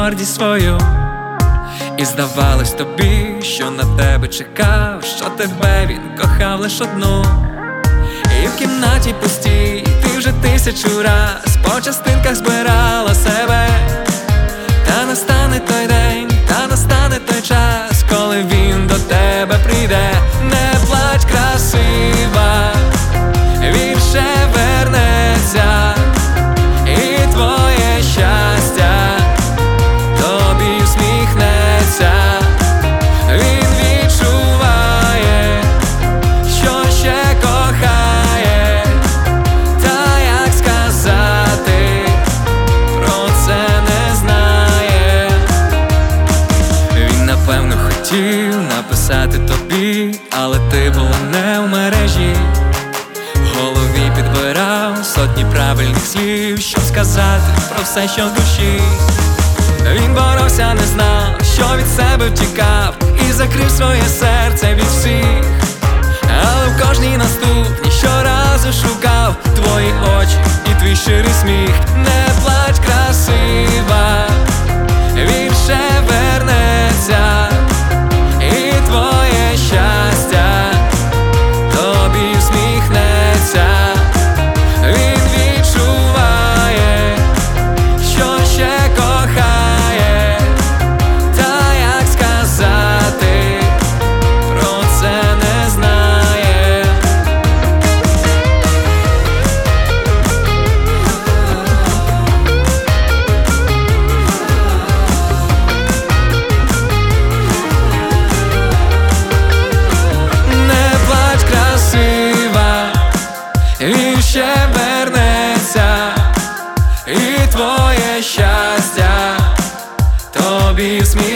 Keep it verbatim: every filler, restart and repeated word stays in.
гордість свою. І здавалось тобі, що на тебе чекав, що тебе він кохав лиш одну. І в кімнаті пустій ти вже тисячу раз по частинках збирала себе. Та настане той день, та настане той час, коли він до тебе прийде. Не плач, красива, він ще вернеться, і твоє щастя тобі всміхнеться. Він відчуває, що ще кохає, та як сказати, про це не знає. Він напевно хотів написати тобі, але ти була не в мережі. В голові підбирав сотні правильних слів, щоб сказати про все, що в душі. Він боровся, не знав, що від себе втікав, і закрив своє серце від всіх. Але в кожній наступній щоразу шукав твої очі і твій щирий сміх. Не плач, красива, він ще вернеться, і твоє щастя тобі всміхнеться. Він відчуває, що ще кохає, та як сказати, про це не знає. Не плач, красива, він ще вернеться, і твоє щастя тобі всміхнеться.